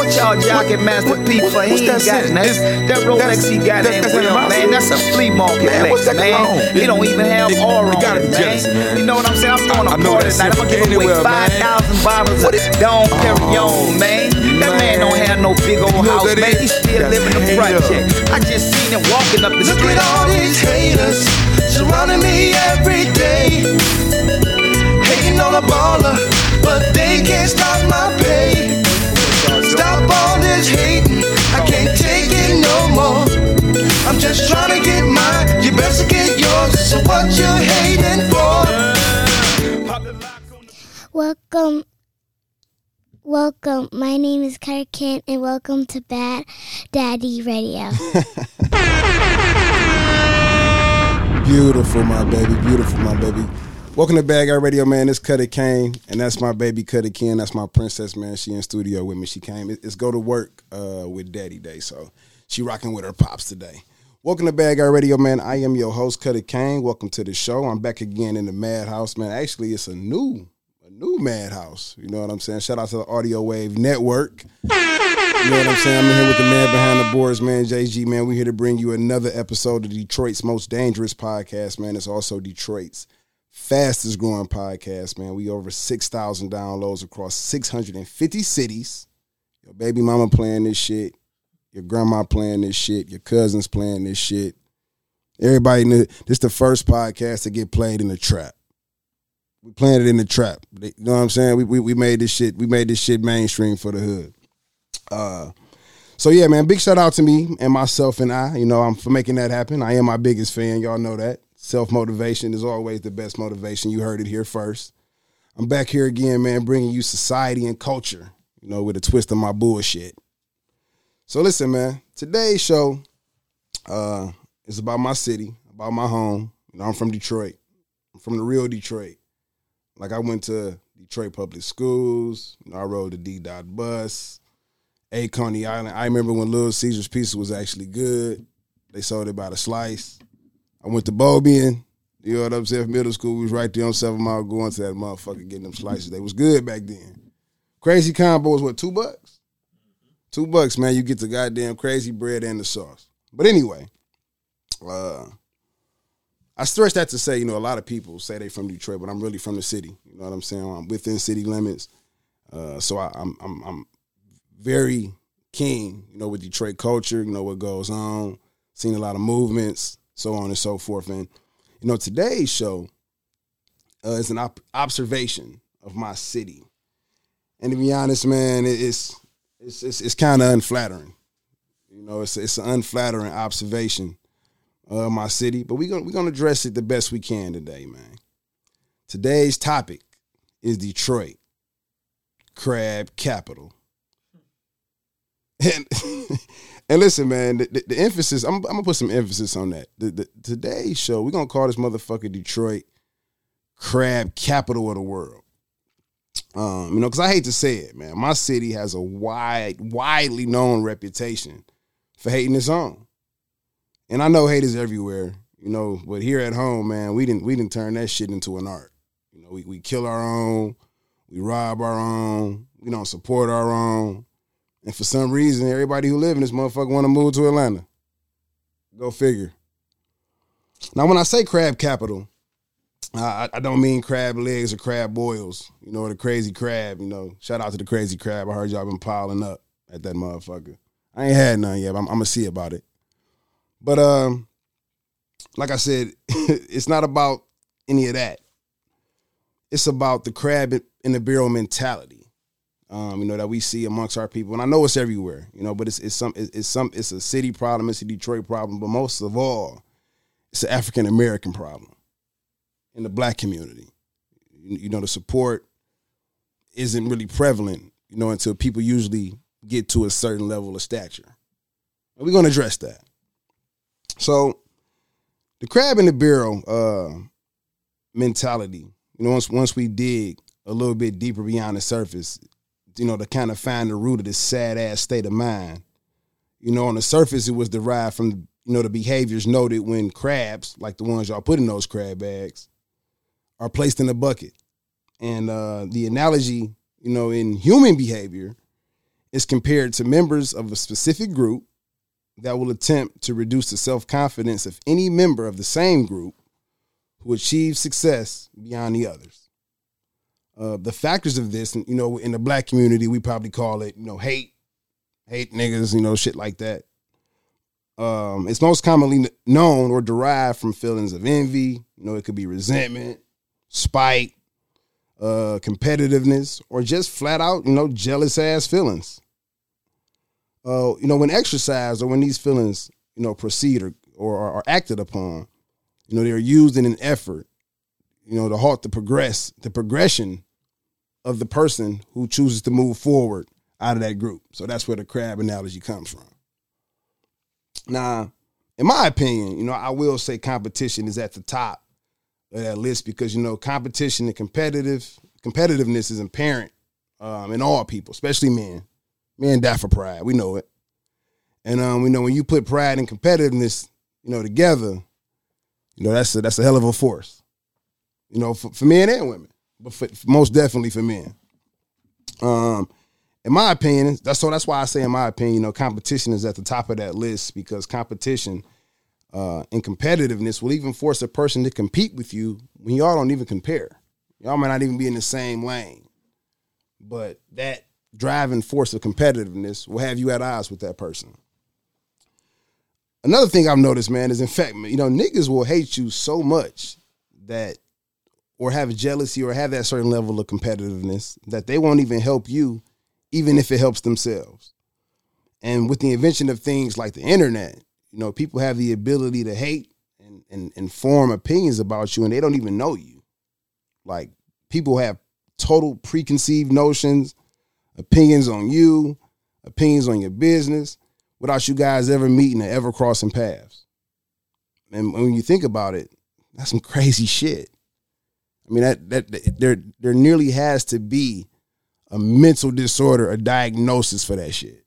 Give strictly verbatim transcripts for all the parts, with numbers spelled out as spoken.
charge Jockey Master P for he ain't got nothing. That Rolex he got ain't real, man. That's a flea market flex, man. He don't even have aura on it, man. You know what I'm saying? I'm throwing a party tonight. I'm gonna give away five thousand bottles of Dom Perignon, man. That man don't have no big old house, man. He still living the project. I just seen him walking up the street. Look at all these haters surrounding me every day, hating on a baller, but they can't stop my pay. Stop all this hating, I can't take it no more. I'm just trying to get mine, you best get yours. So what you hating for? Welcome, welcome. My name is Carter Kent, and welcome to Bad Daddy Radio. Beautiful, my baby. Beautiful, my baby. Welcome to Bad Guy Radio, man. It's Cuddy Kane, and that's my baby Cuddy Ken. That's my princess, man. She in studio with me. She came. It's go to work uh, with Daddy Day, so she rocking with her pops today. Welcome to Bad Guy Radio, man. I am your host, Cuddy Kane. Welcome to the show. I'm back again in the Madhouse, man. Actually, it's a new, a new Madhouse. You know what I'm saying? Shout out to the Audio Wave Network. You know what I'm saying? I'm in here with the man behind the boards, man, J G, man. We're here to bring you another episode of Detroit's most dangerous podcast, man. It's also Detroit's fastest growing podcast, man. We over six thousand downloads across six hundred fifty cities. Your baby mama playing this shit. Your grandma playing this shit. Your cousins playing this shit. Everybody knew this the first podcast to get played in the trap. We playing it in the trap. You know what I'm saying? We we, we made this shit. We made this shit mainstream for the hood. Uh, so yeah, man, big shout out to me and myself and I, you know, I'm for making that happen. I am my biggest fan. Y'all know that. Self-motivation is always the best motivation. You heard it here first. I'm back here again, man, bringing you society and culture, you know, with a twist of my bullshit. So listen, man, today's show uh, is about my city, about my home. You know, I'm from Detroit. I'm from the real Detroit. Like I went to Detroit public schools. You know, I rode the D-Dot bus. A Coney Island. I remember when Little Caesar's Pizza was actually good. They sold it by the slice. I went to Bobian. You know what I'm saying? Middle school, we was right there on Seven Mile going to that motherfucker getting them slices. They was good back then. Crazy combo was what, two bucks? Two bucks, man. You get the goddamn crazy bread and the sauce. But anyway, uh, I stress that to say, you know, a lot of people say they from Detroit, but I'm really from the city. You know what I'm saying? I'm within city limits. Uh, so I, I'm, I'm, I'm very keen, you know, with Detroit culture, you know, what goes on, seen a lot of movements, so on and so forth. And, you know, today's show uh, is an op- observation of my city. And to be honest, man, it, it's it's it's, it's kind of unflattering. You know, it's it's an unflattering observation of my city. But we're gonna we're gonna address it the best we can today, man. Today's topic is Detroit, crab capital. And and listen, man, the, the, the emphasis, I'm, I'm going to put some emphasis on that. The, the, today's show, we're going to call this motherfucker Detroit crab capital of the world. Um, you know, because I hate to say it, man. My city has a wide, widely known reputation for hating its own. And I know hate is everywhere, you know, but here at home, man, we didn't we didn't turn that shit into an art. You know, we, we kill our own, we rob our own, we don't support our own. And for some reason, everybody who live in this motherfucker want to move to Atlanta. Go figure. Now, when I say crab capital, I, I don't mean crab legs or crab boils. You know, the crazy crab, you know. Shout out to the crazy crab. I heard y'all been piling up at that motherfucker. I ain't had none yet, but I'm, I'm going to see about it. But, um, like I said, it's not about any of that. It's about the crab in the barrel mentality. Um, you know, that we see amongst our people, and I know it's everywhere, you know, but it's it's some it's, it's some it's a city problem, it's a Detroit problem, but most of all, it's an African American problem in the black community. You, you know, the support isn't really prevalent, you know, until people usually get to a certain level of stature. And we're gonna address that. So, the crab in the barrel uh, mentality, you know, once once we dig a little bit deeper beyond the surface, you know, to kind of find the root of this sad-ass state of mind. You know, on the surface, it was derived from, you know, the behaviors noted when crabs, like the ones y'all put in those crab bags, are placed in a bucket. And uh, the analogy, you know, in human behavior is compared to members of a specific group that will attempt to reduce the self-confidence of any member of the same group who achieves success beyond the others. Uh, the factors of this, you know, in the black community, we probably call it, you know, hate, hate niggas, you know, shit like that. Um, it's most commonly known or derived from feelings of envy. You know, it could be resentment, spite, uh, competitiveness, or just flat out, you know, jealous ass feelings. Uh, you know, when exercised or when these feelings, you know, proceed or, or are acted upon, you know, they're used in an effort, you know, to halt the progress, the progression of the person who chooses to move forward out of that group. So that's where the crab analogy comes from. Now, in my opinion, you know, I will say competition is at the top of that list because, you know, competition and competitive competitiveness is apparent um, in all people, especially men. Men die for pride. We know it. And um, we know when you put pride and competitiveness, you know, together, you know, that's a, that's a hell of a force, you know, for, for men and women, but for, most definitely for men. Um, In my opinion, that's so. That's why I say, in my opinion, you know, competition is at the top of that list because competition uh, and competitiveness will even force a person to compete with you when y'all don't even compare. Y'all might not even be in the same lane, but that driving force of competitiveness will have you at odds with that person. Another thing I've noticed, man, is in fact, you know, niggas will hate you so much that, or have jealousy, or have that certain level of competitiveness that they won't even help you, even if it helps themselves. And with the invention of things like the internet, you know, people have the ability to hate and, and, and form opinions about you, and they don't even know you. Like, people have total preconceived notions, opinions on you, opinions on your business, without you guys ever meeting or ever crossing paths. And when you think about it, that's some crazy shit. I mean, that that there there nearly has to be a mental disorder, a diagnosis for that shit.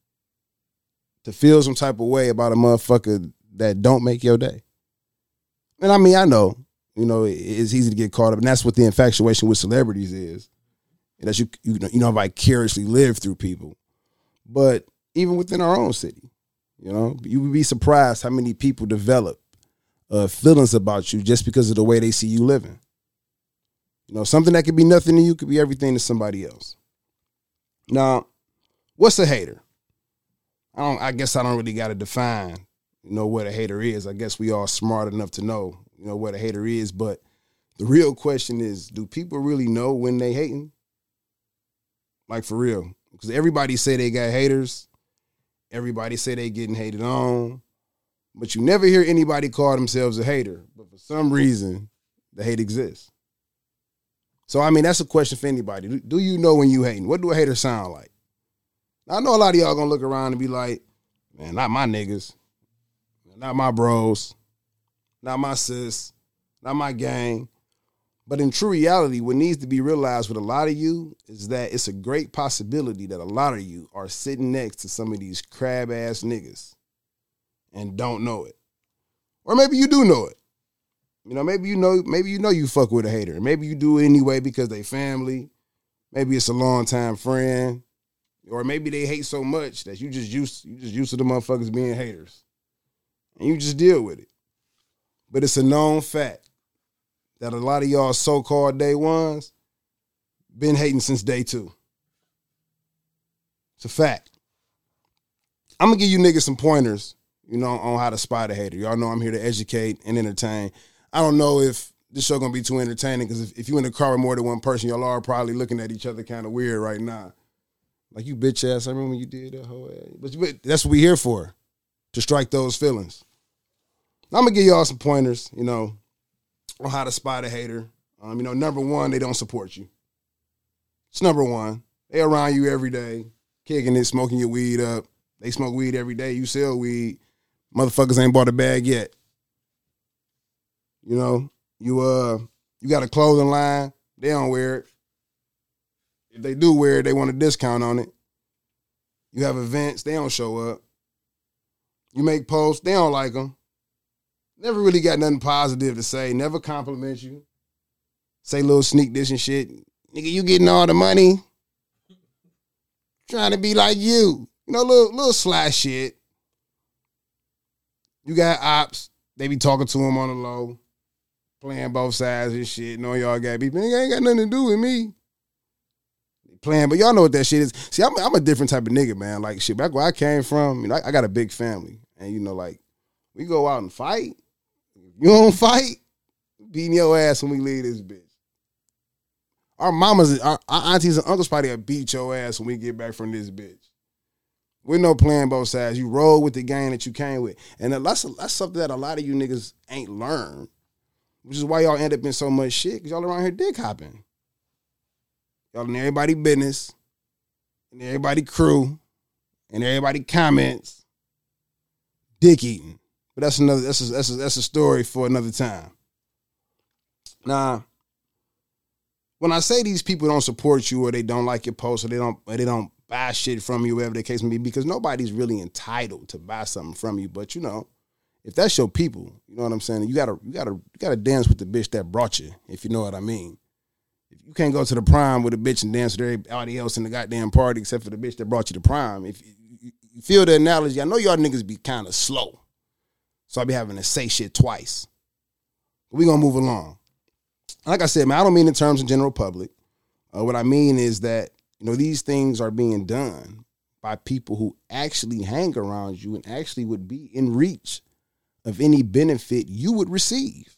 To feel some type of way about a motherfucker that don't make your day. And I mean, I know, you know, it's easy to get caught up, and that's what the infatuation with celebrities is. That you you know, you know vicariously live through people. But even within our own city, you know, you would be surprised how many people develop uh, feelings about you just because of the way they see you living. You know, something that could be nothing to you could be everything to somebody else. Now, what's a hater? I don't. I guess I don't really got to define, you know, what a hater is. I guess we all smart enough to know, you know, what a hater is. But the real question is, do people really know when they hating? Like, for real. Because everybody say they got haters. Everybody say they getting hated on. But you never hear anybody call themselves a hater. But for some reason, the hate exists. So, I mean, that's a question for anybody. Do, do you know when you hating? What do a hater sound like? Now, I know a lot of y'all gonna look around and be like, man, not my niggas. Not my bros. Not my sis. Not my gang. But in true reality, what needs to be realized with a lot of you is that it's a great possibility that a lot of you are sitting next to some of these crab-ass niggas and don't know it. Or maybe you do know it. You know, maybe you know, maybe you know you fuck with a hater. Maybe you do it anyway because they family. Maybe it's a longtime friend. Or maybe they hate so much that you just used you just used to the motherfuckers being haters. And you just deal with it. But it's a known fact that a lot of y'all so-called day ones been hating since day two. It's a fact. I'm going to give you niggas some pointers, you know, on how to spot a hater. Y'all know I'm here to educate and entertain. I don't know if this show going to be too entertaining because if, if you in the car with more than one person, y'all are probably looking at each other kind of weird right now. Like, you bitch ass, I remember when you did that whole ass. But, but that's what we here for, to strike those feelings. I'm going to give y'all some pointers, you know, on how to spot a hater. Um, you know, number one, they don't support you. It's number one. They around you every day, kicking it, smoking your weed up. They smoke weed every day. You sell weed. Motherfuckers ain't bought a bag yet. You know, you uh, you got a clothing line. They don't wear it. If they do wear it, they want a discount on it. You have events. They don't show up. You make posts. They don't like them. Never really got nothing positive to say. Never compliment you. Say little sneak dish and shit. Nigga, you getting all the money? trying to be like you. You know, little little sly shit. You got ops. They be talking to him on the low, playing both sides and shit. Know y'all got beef. It ain't got nothing to do with me. Playing, but y'all know what that shit is. See, I'm, I'm a different type of nigga, man. Like, shit, back where I came from, you know, I, I got a big family. And, you know, like, we go out and fight. You don't fight, beating your ass when we leave this bitch. Our mamas, our, our aunties and uncles probably beat your ass when we get back from this bitch. We're no playing both sides. You roll with the gang that you came with. And that's, that's something that a lot of you niggas ain't learned, which is why y'all end up in so much shit, because y'all around here dick hopping. Y'all in everybody business, and everybody crew, and everybody comments, dick eating. But that's another, that's a, that's a, that's a story for another time. Now, when I say these people don't support you, or they don't like your post, or they don't, or they don't buy shit from you, whatever the case may be, because nobody's really entitled to buy something from you. But you know, if that's your people, you know what I'm saying. You gotta, you gotta, you gotta dance with the bitch that brought you, if you know what I mean. If you can't go to the Prime with a bitch and dance with everybody else in the goddamn party except for the bitch that brought you to Prime, if you, you feel the analogy, I know y'all niggas be kind of slow, so I be having to say shit twice. But we gonna move along. Like I said, man, I don't mean in terms of general public. Uh, what I mean is that, you know, these things are being done by people who actually hang around you and actually would be in reach of any benefit you would receive.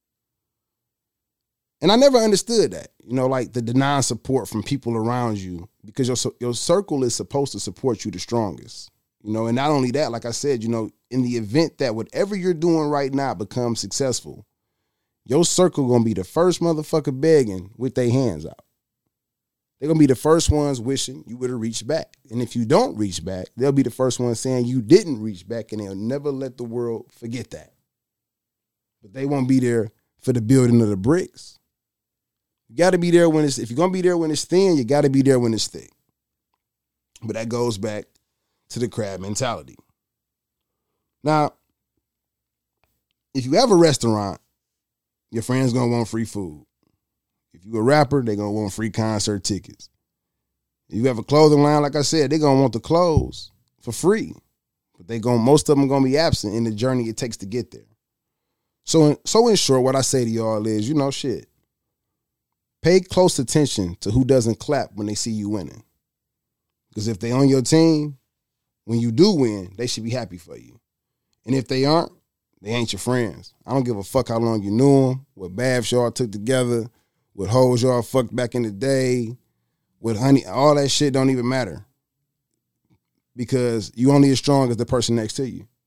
And I never understood that, you know, like the denying support from people around you, because your your circle is supposed to support you the strongest, you know. And not only that, like I said, you know, in the event that whatever you're doing right now becomes successful, your circle gonna be the first motherfucker begging with their hands out. They're gonna be the first ones wishing you would have reached back. And if you don't reach back, they'll be the first ones saying you didn't reach back, and they'll never let the world forget that. But they won't be there for the building of the bricks. You got to be there when it's, if you're going to be there when it's thin, you got to be there when it's thick. But that goes back to the crab mentality. Now, if you have a restaurant, your friends going to want free food. If you a rapper, they going to want free concert tickets. If you have a clothing line, like I said, they going to want the clothes for free. But they going most of them going to be absent in the journey it takes to get there. So, so in short, what I say to y'all is, you know, shit. Pay close attention to who doesn't clap when they see you winning. Because if they on your team, when you do win, they should be happy for you. And if they aren't, they ain't your friends. I don't give a fuck how long you knew them, what baths y'all took together, what hoes y'all fucked back in the day, what honey, all that shit don't even matter. Because you only as strong as the person next to you.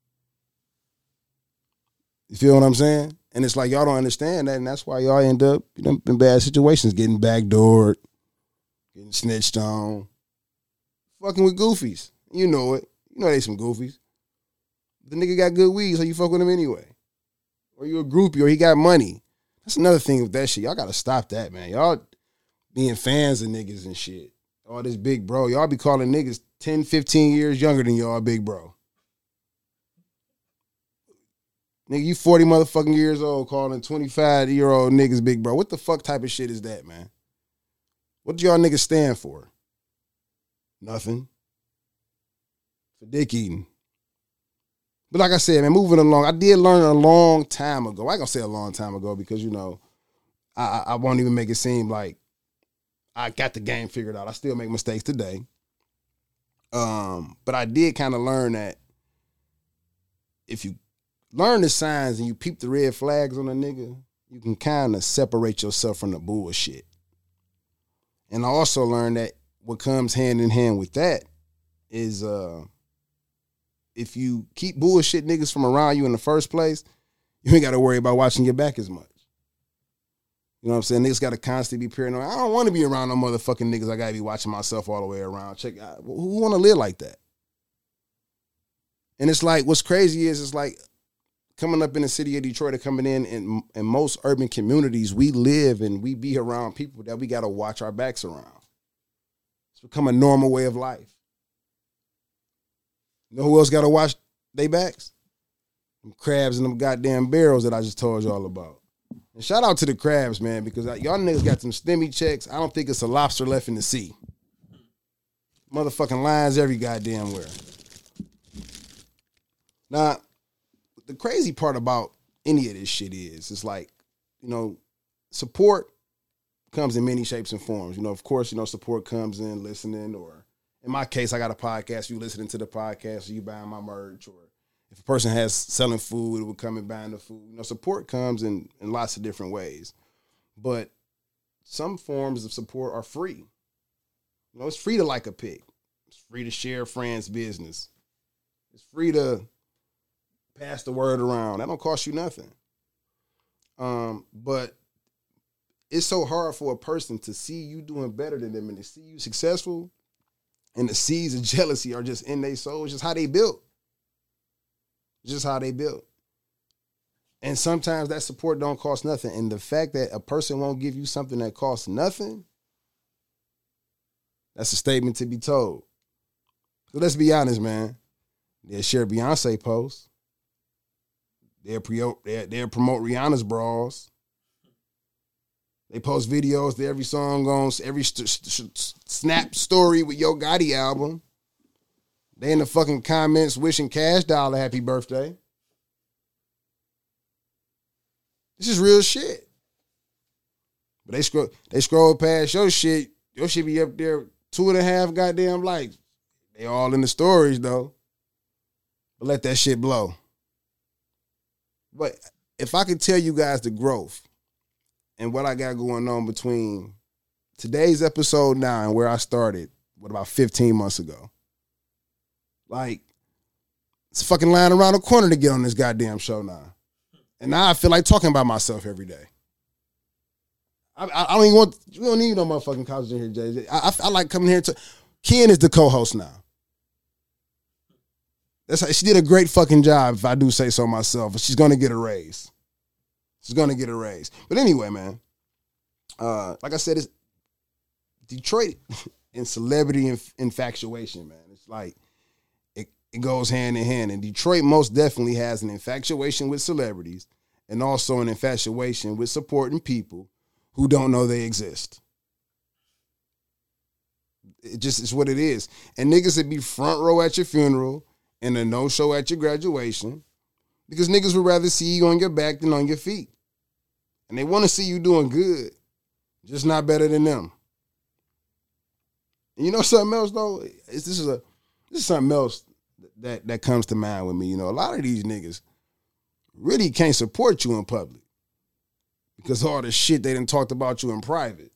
You feel what I'm saying? And it's like y'all don't understand that, and that's why y'all end up, you know, in bad situations, getting backdoored, getting snitched on, fucking with goofies. You know it. You know they some goofies. The nigga got good weed, so you fuck with him anyway. Or you a groupie, or he got money. That's another thing with that shit. Y'all gotta stop that, man. Y'all being fans of niggas and shit. All this big bro. Y'all be calling niggas ten, fifteen years younger than y'all big bro. Nigga, you forty motherfucking years old calling twenty-five-year-old niggas big bro. What the fuck type of shit is that, man? What do y'all niggas stand for? Nothing. For dick eating. But like I said, man, moving along, I did learn a long time ago. I ain't gonna say a long time ago because, you know, I, I won't even make it seem like I got the game figured out. I still make mistakes today. Um, but I did kind of learn that if you learn the signs and you peep the red flags on a nigga, you can kind of separate yourself from the bullshit. And I also learned that what comes hand in hand with that is uh, if you keep bullshit niggas from around you in the first place, you ain't got to worry about watching your back as much. You know what I'm saying? Niggas got to constantly be paranoid. I don't want to be around no motherfucking niggas. I got to be watching myself all the way around. Check out. Who want to live like that? And it's like, what's crazy is it's like, coming up in the city of Detroit or coming in, in in most urban communities, we live and we be around people that we got to watch our backs around. It's become a normal way of life. You know who else got to watch their backs? Them crabs and them goddamn barrels that I just told y'all about. And shout out to the crabs, man, because y'all niggas got some stimmy checks. I don't think it's a lobster left in the sea. Motherfucking lines every goddamn where. Now, the crazy part about any of this shit is, it's like, you know, support comes in many shapes and forms. You know, of course, you know, support comes in listening, or in my case, I got a podcast, you listening to the podcast, or you buying my merch, or if a person has selling food, it would come and buying the food. You know, support comes in, in lots of different ways. But some forms of support are free. You know, it's free to like a pig. It's free to share a friend's business. It's free to pass the word around. That don't cost you nothing. Um, but it's so hard for a person to see you doing better than them and to see you successful, and the seeds of jealousy are just in their soul. It's just how they built. It's just how they built. And sometimes that support don't cost nothing. And the fact that a person won't give you something that costs nothing, that's a statement to be told. So let's be honest, man. They'll share Beyonce posts. They'll, pre- they'll, they'll promote Rihanna's bras. They post videos to every song on every st- st- snap story with Yo Gotti album. They in the fucking comments wishing Cash Dollar happy birthday. This is real shit. But they scroll, they scroll past your shit. Your shit be up there two and a half goddamn likes. They all in the stories though. But let that shit blow. But if I could tell you guys the growth and what I got going on between today's episode now and where I started, what, about fifteen months ago? Like, it's a fucking line around the corner to get on this goddamn show now. And now I feel like talking about myself every day. I, I, I don't even want, you don't need no motherfucking college in here, J J. I, I, I like coming here to, Ken is the co-host now. That's how, she did a great fucking job, if I do say so myself. She's going to get a raise. She's going to get a raise. But anyway, man, uh, like I said, it's Detroit and celebrity inf- infatuation, man. It's like, it, it goes hand in hand. And Detroit most definitely has an infatuation with celebrities and also an infatuation with supporting people who don't know they exist. It just is what it is. And niggas would be front row at your funeral and a no-show at your graduation because niggas would rather see you on your back than on your feet. And they want to see you doing good, just not better than them. And you know something else, though? It's, this is a this is something else that, that comes to mind with me. You know, a lot of these niggas really can't support you in public because all the shit they done talked about you in private.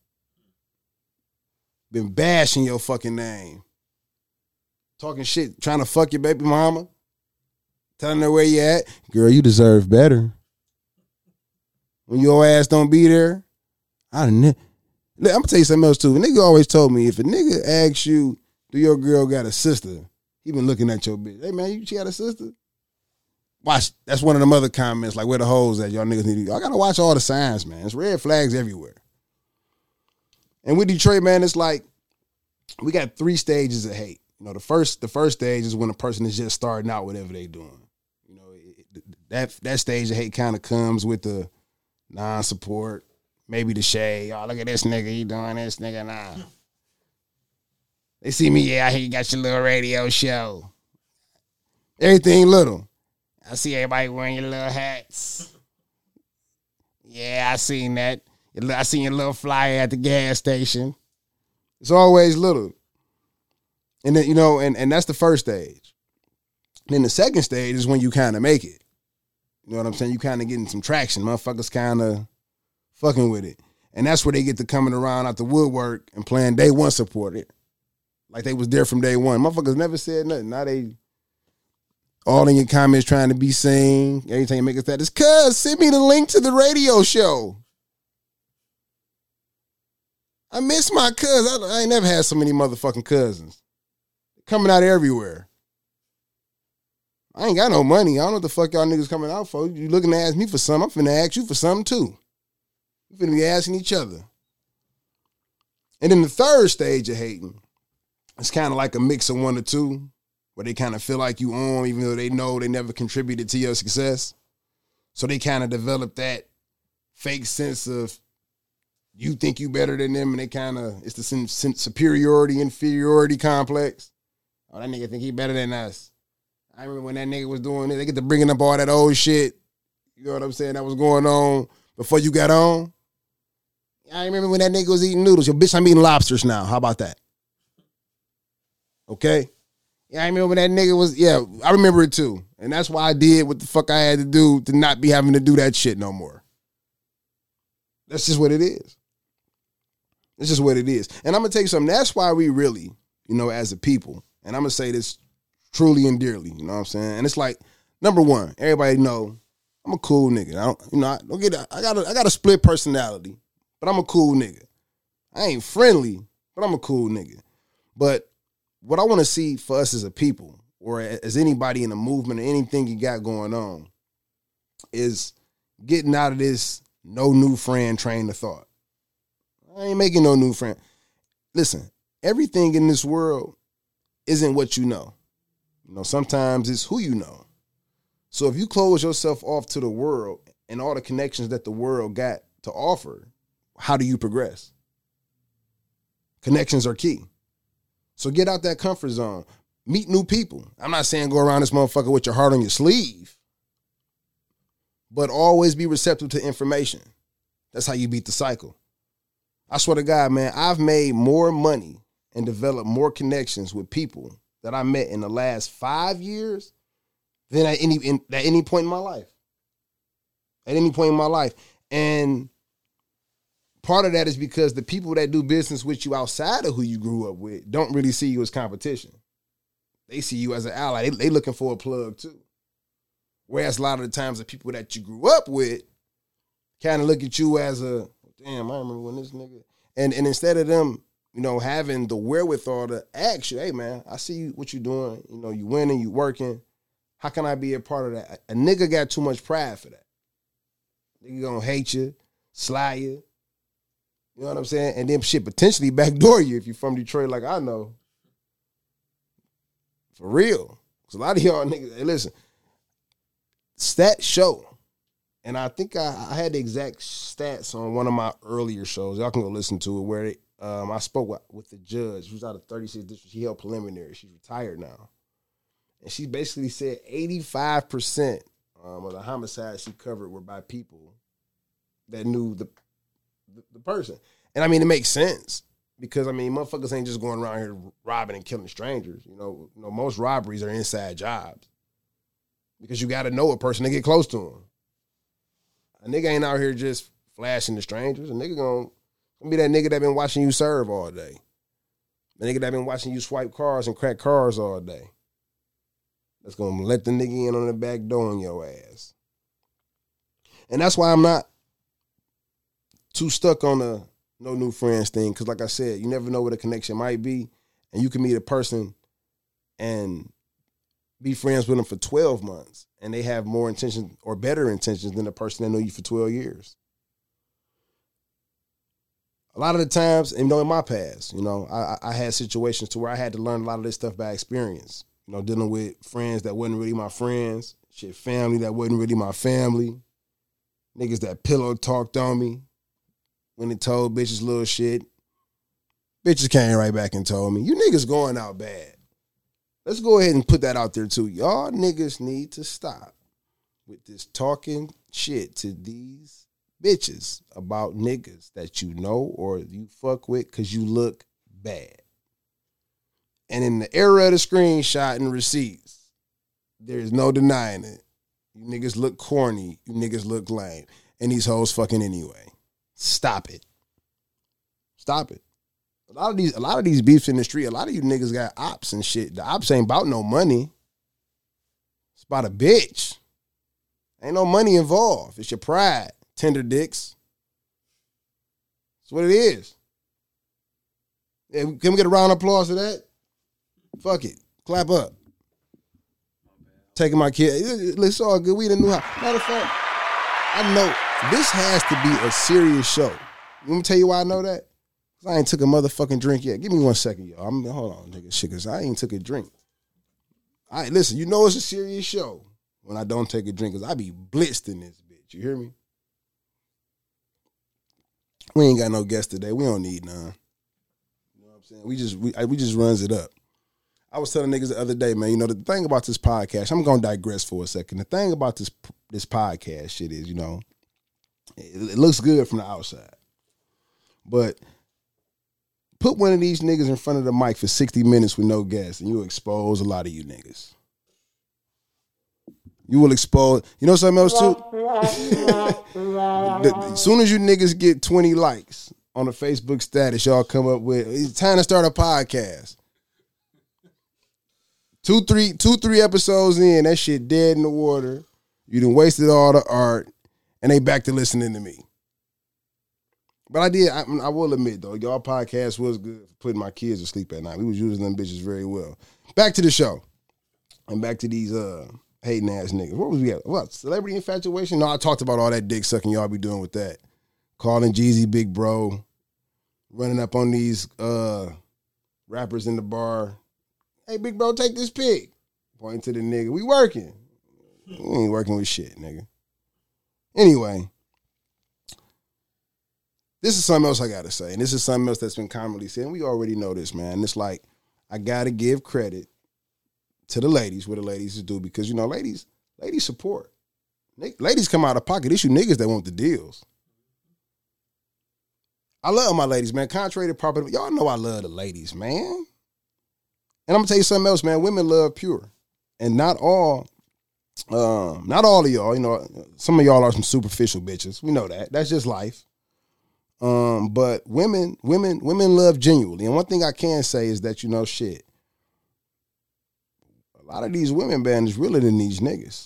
Been bashing your fucking name. Talking shit, trying to fuck your baby mama. Telling her where you at. Girl, you deserve better. When your ass don't be there, I done. I'm gonna tell you something else too. A nigga always told me, if a nigga asks you, do your girl got a sister? He been looking at your bitch. Hey man, you she got a sister? Watch, that's one of them other comments, like where the hoes at, y'all niggas need to, I gotta watch all the signs, man. It's red flags everywhere. And with Detroit, man, it's like, we got three stages of hate. You know, the first the first stage is when a person is just starting out whatever they doing. You know, it, that that stage of hate kind of comes with the non-support, maybe the shade. Oh, look at this nigga, he doing this, nigga, nah. They see me, yeah, I hear you got your little radio show. Everything little. I see everybody wearing your little hats. Yeah, I seen that. I seen your little flyer at the gas station. It's always little. And then, you know, and, and that's the first stage. And then the second stage is when you kind of make it. You know what I'm saying? You kind of getting some traction. Motherfuckers kind of fucking with it. And that's where they get to coming around out the woodwork and playing day one support it. Like they was there from day one. Motherfuckers never said nothing. Now they all in your comments trying to be seen. Every time you make a status, cuz, send me the link to the radio show. I miss my cuz. I, I ain't never had so many motherfucking cousins. Coming out everywhere. I ain't got no money. I don't know what the fuck y'all niggas coming out for. You looking to ask me for something, I'm finna ask you for something too. We finna be asking each other. And then the third stage of hating, it's kind of like a mix of one or two, where they kind of feel like you own, even though they know they never contributed to your success. So they kind of develop that fake sense of you think you better than them, and they kind of, it's the sen- sen- superiority, inferiority complex. Oh, that nigga think he better than us. I remember when that nigga was doing it, they get to bringing up all that old shit, you know what I'm saying, that was going on before you got on. I remember when that nigga was eating noodles. Yo, bitch, I'm eating lobsters now. How about that? Okay? Yeah, I remember when that nigga was, yeah, I remember it too. And that's why I did what the fuck I had to do to not be having to do that shit no more. That's just what it is. It's just what it is. And I'm going to tell you something. That's why we really, you know, as a people, and I'm going to say this truly and dearly, you know what I'm saying? And it's like, number one, everybody know I'm a cool nigga. I don't, you know, I don't get, I got a, I got a split personality, but I'm a cool nigga. I ain't friendly, but I'm a cool nigga. But what I want to see for us as a people, or as anybody in a movement or anything you got going on, is getting out of this no new friend train of thought. I ain't making no new friend. Listen, everything in this world isn't what you know. You know, sometimes it's who you know. So if you close yourself off to the world and all the connections that the world got to offer, how do you progress? Connections are key. So get out that comfort zone. Meet new people. I'm not saying go around this motherfucker with your heart on your sleeve, but always be receptive to information. That's how you beat the cycle. I swear to God, man, I've made more money and developed more connections with people that I met in the last five years than at any in, at any point in my life. At any point in my life. And part of that is because the people that do business with you outside of who you grew up with don't really see you as competition. They see you as an ally. They, they looking for a plug too. Whereas a lot of the times the people that you grew up with kind of look at you as a, damn, I remember when this nigga, and and instead of them, you know, having the wherewithal to ask you, hey man, I see you, what you doing, you know, you winning, you working, how can I be a part of that? A nigga got too much pride for that. Nigga gonna hate you, sly you, you know what I'm saying? And then shit potentially backdoor you if you from Detroit like I know. For real. Cause a lot of y'all niggas, hey listen, stats show. And I think I, I had the exact stats on one of my earlier shows. Y'all can go listen to it where they, um, I spoke with, with the judge who's out of thirty-six districts. She held preliminary. She's retired now. And she basically said eighty-five percent um, of the homicides she covered were by people that knew the, the the person. And I mean, it makes sense because, I mean, motherfuckers ain't just going around here robbing and killing strangers. You know, you know most robberies are inside jobs because you got to know a person to get close to them. A nigga ain't out here just flashing to strangers. A nigga gonna, gonna be that nigga that been watching you serve all day. The nigga that been watching you swipe cars and crack cars all day. That's gonna let the nigga in on the back door on your ass. And that's why I'm not too stuck on the no new friends thing. Because like I said, you never know what a connection might be. And you can meet a person and be friends with them for twelve months. And they have more intentions or better intentions than the person that know you for twelve years. A lot of the times, and you know, in my past, you know, I, I had situations to where I had to learn a lot of this stuff by experience. You know, dealing with friends that wasn't really my friends, shit, family that wasn't really my family, niggas that pillow talked on me when they told bitches little shit. Bitches came right back and told me, you niggas going out bad. Let's go ahead and put that out there too. Y'all niggas need to stop with this talking shit to these bitches about niggas that you know or you fuck with because you look bad. And in the era of the screenshot and receipts, there's no denying it. You niggas look corny. You niggas look lame. And these hoes fucking anyway. Stop it. Stop it. A lot of these, a lot of these beefs in the street, a lot of you niggas got ops and shit. The ops ain't about no money. It's about a bitch. Ain't no money involved. It's your pride. Tender dicks. That's what it is. Yeah, can we get a round of applause for that? Fuck it. Clap up. Taking my kid. It's all good. We in the new house. Matter of fact, I know this has to be a serious show. Let me tell you why I know that. I ain't took a motherfucking drink yet. Give me one second, y'all. I'm, hold on, nigga, shit, because I ain't took a drink. All right, listen, you know it's a serious show when I don't take a drink, because I be blitzed in this bitch. You hear me? We ain't got no guests today. We don't need none. You know what I'm saying? We just we we just runs it up. I was telling niggas the other day, man, you know, the thing about this podcast, I'm going to digress for a second. The thing about this this podcast shit is, you know, it, it looks good from the outside. But put one of these niggas in front of the mic for sixty minutes with no guests, and you'll expose a lot of you niggas. You will expose, you know something else too? the, as soon as you niggas get twenty likes on the Facebook status, y'all come up with, it's time to start a podcast. Two, three, two, three episodes in, that shit dead in the water. You done wasted all the art, and they back to listening to me. But I did, I, I will admit, though, y'all podcast was good for putting my kids to sleep at night. We was using them bitches very well. Back to the show. And back to these uh, hating ass niggas. What was we at? What? Celebrity infatuation? No, I talked about all that dick sucking y'all be doing with that. Calling Jeezy big bro. Running up on these uh, rappers in the bar. Hey, big bro, take this pic. Pointing to the nigga. We working. We ain't working with shit, nigga. Anyway, this is something else I got to say. And this is something else that's been commonly said. And we already know this, man. It's like, I got to give credit to the ladies, what the ladies do. Because, you know, ladies, ladies support. Ladies come out of pocket. It's you niggas that want the deals. I love my ladies, man. Contrary to popular, y'all know I love the ladies, man. And I'm gonna tell you something else, man. Women love pure, and not all, um, not all of y'all. You know, some of y'all are some superficial bitches. We know that. That's just life. Um, but women, women, women love genuinely. And one thing I can say is that, you know, shit, a lot of these women, man, is realer than these niggas.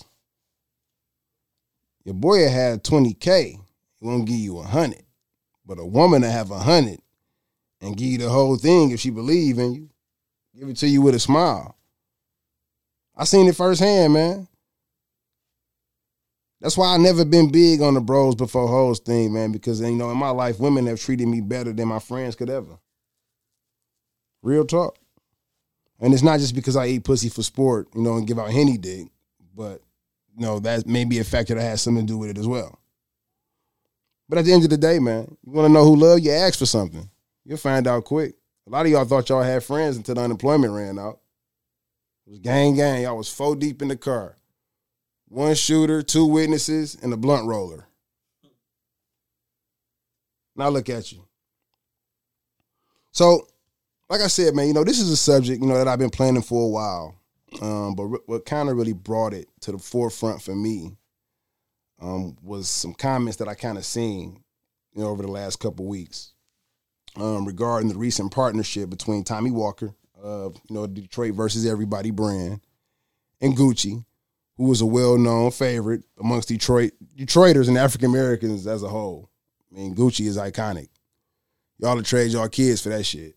Your boy had twenty K, he won't give you a hundred, but a woman to have a hundred and give you the whole thing if she believe in you. Give it to you with a smile. I seen it firsthand, man. That's why I never been big on the bros before hoes thing, man, because, you know, in my life, women have treated me better than my friends could ever. Real talk. And it's not just because I eat pussy for sport, you know, and give out Henny dick, but, you know, that may be a factor that has something to do with it as well. But at the end of the day, man, you want to know who love you, ask for something. You'll find out quick. A lot of y'all thought y'all had friends until the unemployment ran out. It was gang, gang. Y'all was four deep in the car. One shooter, two witnesses, and a blunt roller. Now look at you. So, like I said, man, you know, this is a subject, you know, that I've been planning for a while. Um, but re- what kind of really brought it to the forefront for me um, was some comments that I kind of seen, you know, over the last couple weeks. Um, regarding the recent partnership between Tommy Walker, uh, you know, Detroit versus Everybody brand, and Gucci, who was a well-known favorite amongst Detroit Detroiters and African Americans as a whole. I mean, Gucci is iconic. Y'all to trade y'all kids for that shit.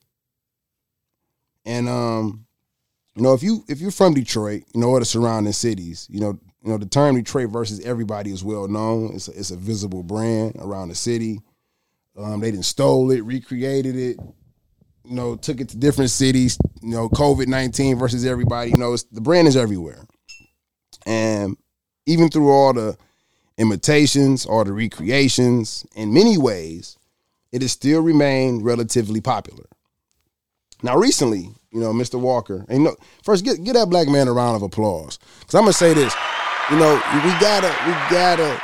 And um, you know, if you if you're from Detroit, you know, or the surrounding cities, you know, you know, the term Detroit versus Everybody is well known. It's a, it's a visible brand around the city. Um, they done stole it, recreated it, you know, took it to different cities, you know, COVID nineteen versus Everybody, you know, it's, the brand is everywhere. And even through all the imitations, all the recreations, in many ways, it has still remained relatively popular. Now, recently, you know, Mister Walker, and you know, first, get, get that black man a round of applause. Because I'm going to say this, you know, we gotta, we gotta,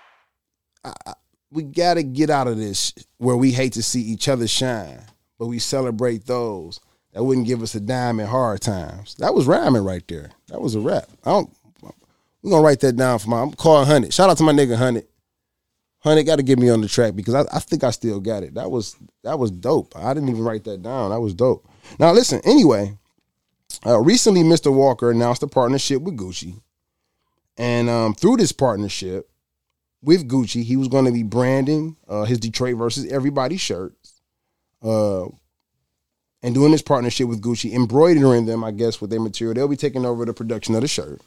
I, we gotta get out of this where we hate to see each other shine, but we celebrate those that wouldn't give us a dime in hard times. That was rhyming right there. That was a rap. I don't, we're going to write that down for my, I'm calling Hunnit. Shout out to my nigga Hunnit. Hunnit got to get me on the track because I, I think I still got it. That was, that was dope. I didn't even write that down. That was dope. Now listen, anyway, uh, recently Mister Walker announced a partnership with Gucci. And um, through this partnership with Gucci, he was going to be branding uh, his Detroit versus Everybody shirts. Uh, and doing this partnership with Gucci, embroidering them, I guess, with their material. They'll be taking over the production of the shirt.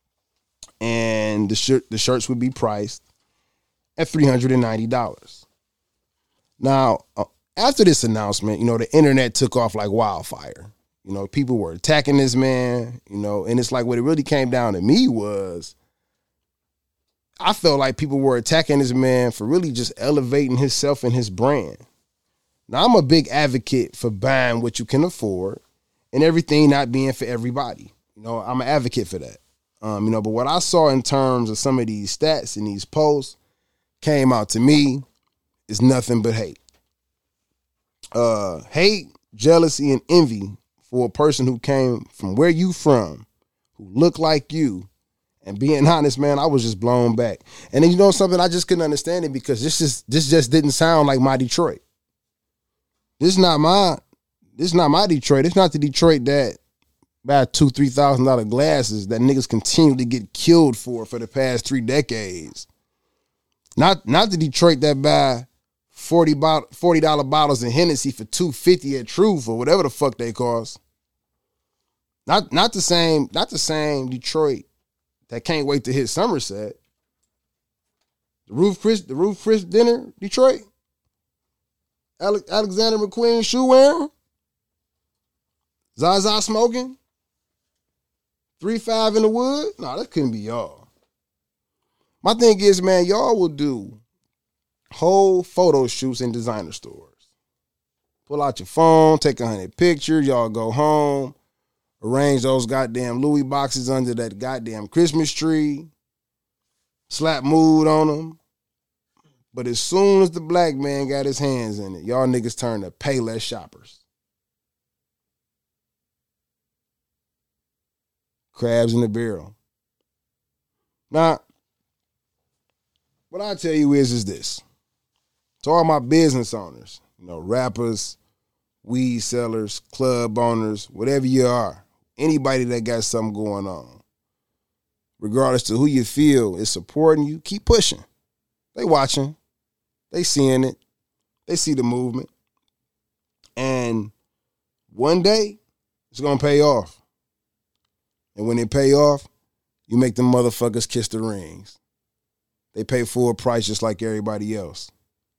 And the shirt, the shirts would be priced at three hundred ninety dollars. Now, uh, after this announcement, you know, the internet took off like wildfire. You know, people were attacking this man, you know, and it's like what it really came down to me was, I felt like people were attacking this man for really just elevating himself and his brand. Now, I'm a big advocate for buying what you can afford and everything not being for everybody. You know, I'm an advocate for that. Um, you know, but what I saw in terms of some of these stats and these posts came out to me is nothing but hate. Uh, hate, jealousy, and envy for a person who came from where you from, who looked like you. And being honest, man, I was just blown back. And then you know something, I just couldn't understand it because this just this just didn't sound like my Detroit. This is not my this is not my Detroit. It's not the Detroit that buy two, three thousand dollar glasses that niggas continually get killed for for the past three decades. Not not the Detroit that buy forty dollar bottles of Hennessy for two fifty at Truth or whatever the fuck they cost. Not not the same, not the same Detroit that can't wait to hit Somerset. The Roof Chris, the Roof Chris dinner, Detroit. Ale- Alexander McQueen shoe wearing. Zaza smoking. Three five in the wood. No, that couldn't be y'all. My thing is, man, y'all will do whole photo shoots in designer stores. Pull out your phone, take a hundred pictures, y'all go home. Arrange those goddamn Louis boxes under that goddamn Christmas tree. Slap mood on them. But as soon as the black man got his hands in it, y'all niggas turn to pay less shoppers. Crabs in the barrel. Now, what I tell you is, is this. To all my business owners, you know, rappers, weed sellers, club owners, whatever you are, anybody that got something going on, regardless to who you feel is supporting you, keep pushing. They watching. They seeing it. They see the movement. And one day, it's going to pay off. And when it pay off, you make them motherfuckers kiss the rings. They pay full price just like everybody else.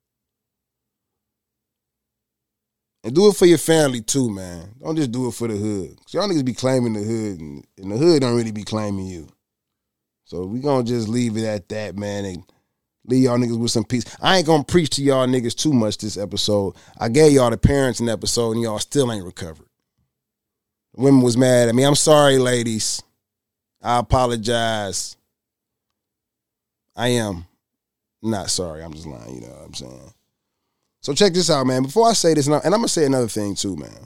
And do it for your family too, man. Don't just do it for the hood. Cause y'all niggas be claiming the hood, and, and the hood don't really be claiming you. So we gonna just leave it at that, man, and leave y'all niggas with some peace. I ain't gonna preach to y'all niggas too much this episode. I gave y'all the parenting episode, and y'all still ain't recovered. The women was mad at me. I'm sorry, ladies. I apologize. I am not sorry. I'm just lying, you know what I'm saying? So check this out, man. Before I say this, and I'm going to say another thing too, man.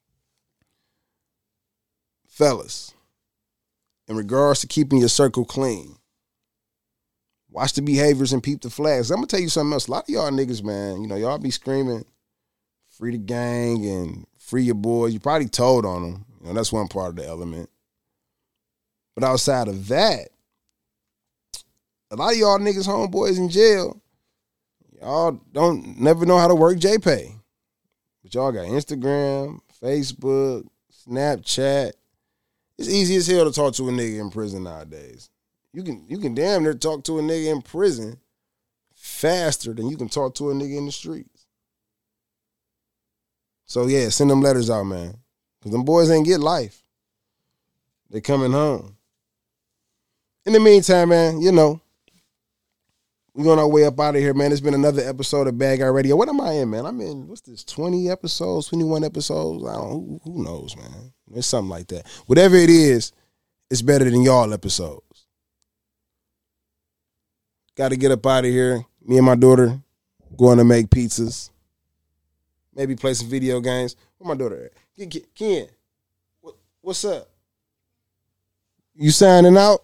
Fellas, in regards to keeping your circle clean, watch the behaviors and peep the flags. I'm going to tell you something else. A lot of y'all niggas, man, you know, y'all be screaming, free the gang and free your boys. You probably told on them. You know, that's one part of the element. But outside of that, a lot of y'all niggas homeboys in jail, y'all don't never know how to work JPay. But y'all got Instagram, Facebook, Snapchat. It's easy as hell to talk to a nigga in prison nowadays. You can you can damn near talk to a nigga in prison faster than you can talk to a nigga in the streets. So yeah, send them letters out, man. Because them boys ain't get life. They coming home. In the meantime, man, you know, we're on our way up out of here, man. It's been another episode of Bad Guy Radio. What am I in, man? I'm in, what's this, twenty episodes, twenty-one episodes? I don't know. Who, who knows, man? It's something like that. Whatever it is, it's better than y'all episodes. Got to get up out of here. Me and my daughter going to make pizzas. Maybe play some video games. Where my daughter at? Ken, what, what's up? You signing out?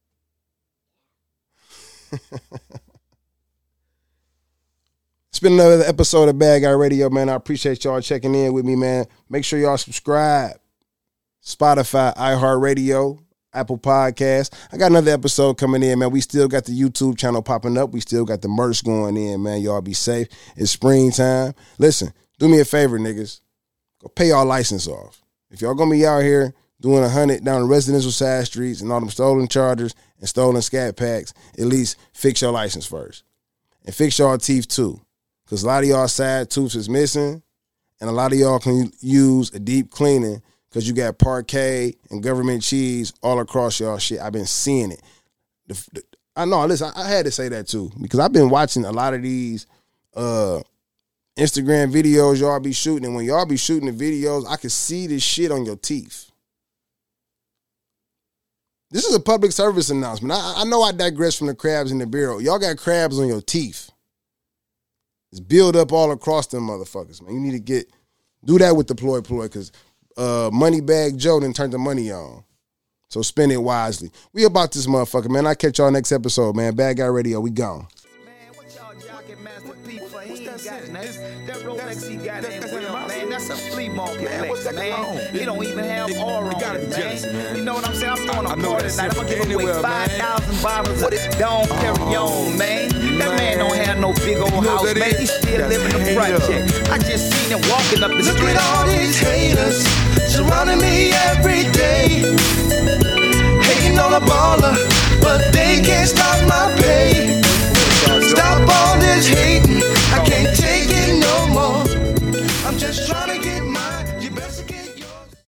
It's been another episode of Bad Guy Radio, man. I appreciate y'all checking in with me, man. Make sure y'all subscribe. Spotify, iHeartRadio, Apple Podcasts. I got another episode coming in, man. We still got the YouTube channel popping up. We still got the merch going in, man. Y'all be safe. It's springtime. Listen, do me a favor, niggas. Go pay y'all license off. If y'all gonna be out here doing a hundred down the residential side streets and all them stolen chargers and stolen scat packs, at least fix your license first. And fix y'all teeth too. Because a lot of y'all side tooths is missing, and a lot of y'all can use a deep cleaning because you got Parquet and government cheese all across y'all shit. I've been seeing it. The, the, I know. Listen, I had to say that too because I've been watching a lot of these uh, Instagram videos y'all be shooting, and when y'all be shooting the videos, I can see this shit on your teeth. This is a public service announcement. I, I know I digress from the crabs in the barrel. Y'all got crabs on your teeth. It's build up all across them motherfuckers, man. You need to get do that with the ploy ploy because uh, Moneybag Joe done turned the money on. So spend it wisely. We about this motherfucker, man. I'll catch y'all next episode, man. Bad Guy Radio, we gone. Man, what y'all jocking Master P for? He ain't got nothing. That Rolex he got in real, man. That's a flea market Lex, man. He don't even have aura on it, man. You know what I'm saying? I'm throwing a party tonight. I'm gonna give away five thousand bottles of Dom Perignon, man. That man don't have no big old house, man. He still living the project. I just seen him walking up the Look street. at all these haters surrounding me every day. Hating on a baller, but they can't stop my pain.